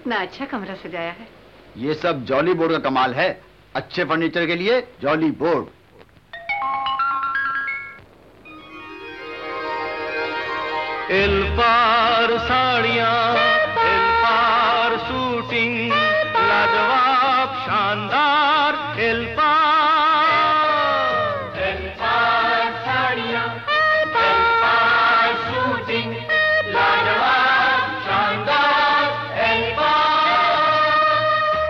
कितना अच्छा कमरा सजाया है। ये सब जॉली बोर्ड का कमाल है। अच्छे फर्नीचर के लिए जॉली बोर्ड। इल्फार साड़ियां, इल्फार शूटिंग, लाजवाब शानदार इल्फार। इल्फार साड़ियां, इल्फार शूटिंग, लाजवाब शानदार इल्फार।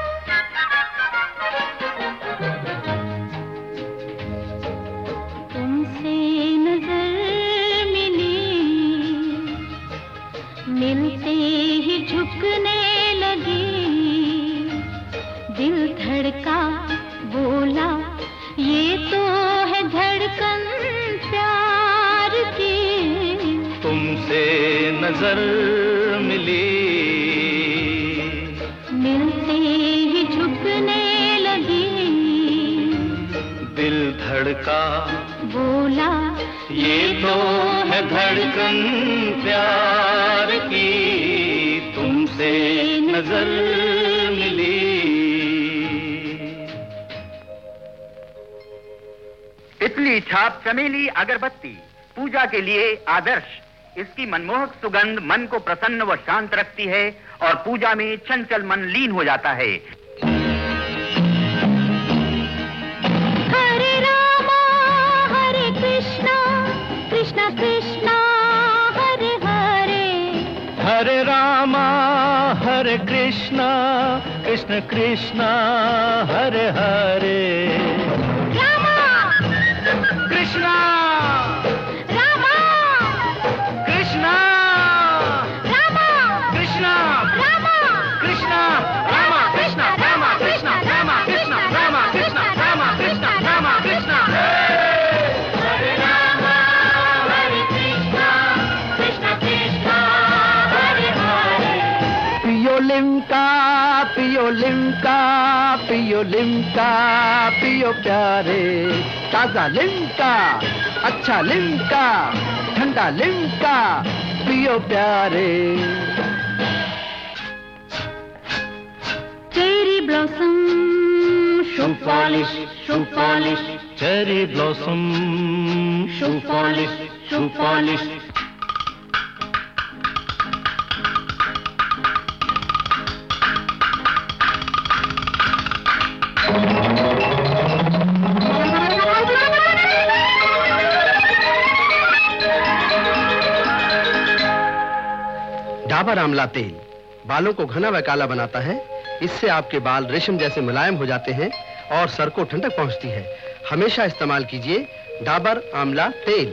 तुमसे नजर मिलते ही झुकने लगी, दिल धड़का बोला ये तो है धड़कन प्यार की। तुमसे नजर मिली, मिलते ही झुकने लगी, दिल धड़का बोला ये तो है धड़कन प्यार की। तुमसे नजर मिली। तितली छाप चमेली अगरबत्ती पूजा के लिए आदर्श। इसकी मनमोहक सुगंध मन को प्रसन्न व शांत रखती है और पूजा में चंचल मन लीन हो जाता है। हरे रामा हरे कृष्णा, कृष्णा कृष्णा हरे हरे। हरे रामा हरे कृष्णा, कृष्ण कृष्णा हरे हरे। रामा कृष्णा, रामा कृष्णा, रामा कृष्णा, रामा कृष्णा, रामा कृष्णा, रामा कृष्णा, रामा कृष्णा, रामा कृष्णा, रामा कृष्णा, रामा कृष्णा। हरे रामा हरे कृष्णा, कृष्ण कृष्णा हरे हरे। पियो लिम्का, पियो लिम्का, पियो लिम्का, पियो प्यारे। ताजा लिम्का, अच्छा लिम्का, ठंडा लिम्का, पियो प्यारे। Cherry blossom shoe polish, shoe polish, cherry blossom shoe polish, shoe polish. Dabur आंवला तेल बालों को घना व काला बनाता है। इससे आपके बाल रेशम जैसे मुलायम हो जाते हैं और सर को ठंडक पहुंचती है। हमेशा इस्तेमाल कीजिए डाबर आंवला तेल।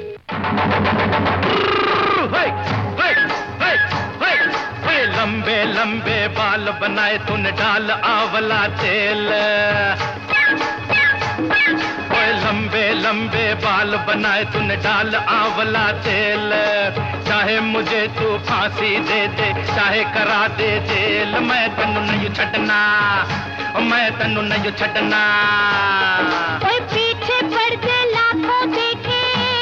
लंबे लंबे बाल बनाए तूने डाल आंवला तेल। लंबे लंबे बाल बनाए तूने डाल आंवला तेल। चाहे मुझे तू फांसी दे दे, चाहे करा दे जेल, मैं तन्नू नहीं छड़ना, मैं तन्नू नहीं छड़ना। पीछे पड़ते लाखों देखे,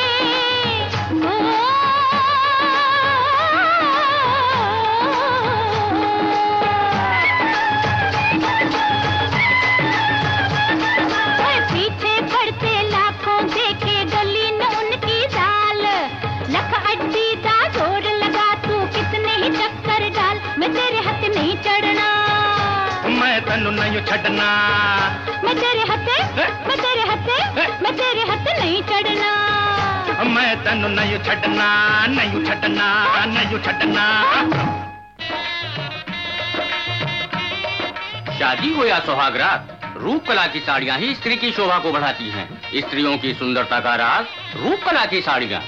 पीछे पड़ते लाखों देखे, गली न उनकी दाल। लख अड्डी दा जोर लगा तू कितने ही चक्कर डाल, मैं तेरे हाथ नहीं चढ़ना, मैं तन्नू नहीं छड़ना। मैं तेरे हाथे, मैं तेरे हाथे, मैं तेरे हाथ नहीं चढ़ना, मैं तन्नू नहीं छड़ना, नहीं छड़ना, नहीं छड़ना। शादी हो या सुहागरात, रूप कला की साड़ियां ही स्त्री की शोभा को बढ़ाती हैं। स्त्रियों की सुंदरता का राज रूप कला की साड़ियां।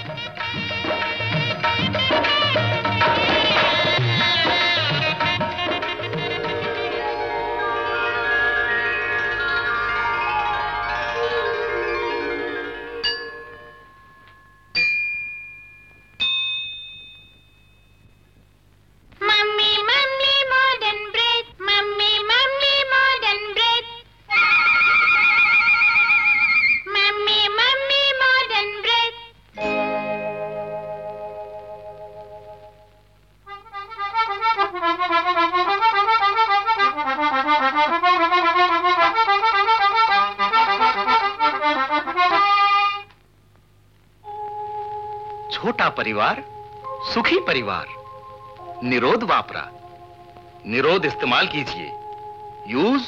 छोटा परिवार, सुखी परिवार। निरोध वापरा, निरोध इस्तेमाल कीजिए। यूज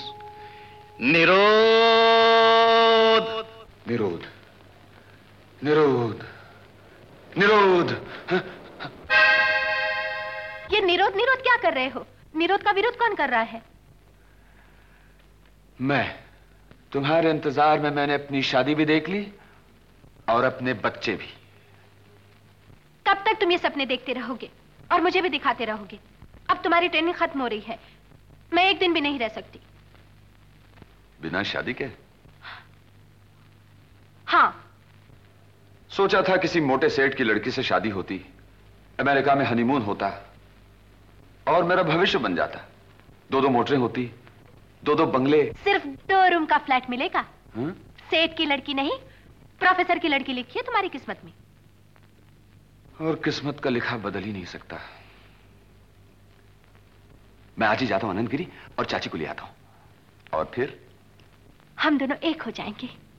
निरोध। निरोध, निरोध, निरोध। ये निरोध निरोध क्या कर रहे हो? निरोध का विरोध कौन कर रहा है? मैं। तुम्हारे इंतजार में मैंने अपनी शादी भी देख ली और अपने बच्चे भी। कब तक तुम ये सपने देखते रहोगे और मुझे भी दिखाते रहोगे? अब तुम्हारी ट्रेनिंग खत्म हो रही है, मैं एक दिन भी नहीं रह सकती। बिना शादी के? हाँ। सोचा था किसी मोटे सेठ की लड़की से शादी होती, अमेरिका में हनीमून होता और मेरा भविष्य बन जाता। 2 मोटरें होती, 2 बंगले। सिर्फ 2 रूम का फ्लैट मिलेगा? हुँ? सेठ की लड़की नहीं, प्रोफेसर की लड़की लिखी है तुम्हारी किस्मत में। और किस्मत का लिखा बदल ही नहीं सकता। मैं आज ही जाता हूं आनंदगिरी और चाची को ले आता हूं, और फिर हम दोनों एक हो जाएंगे।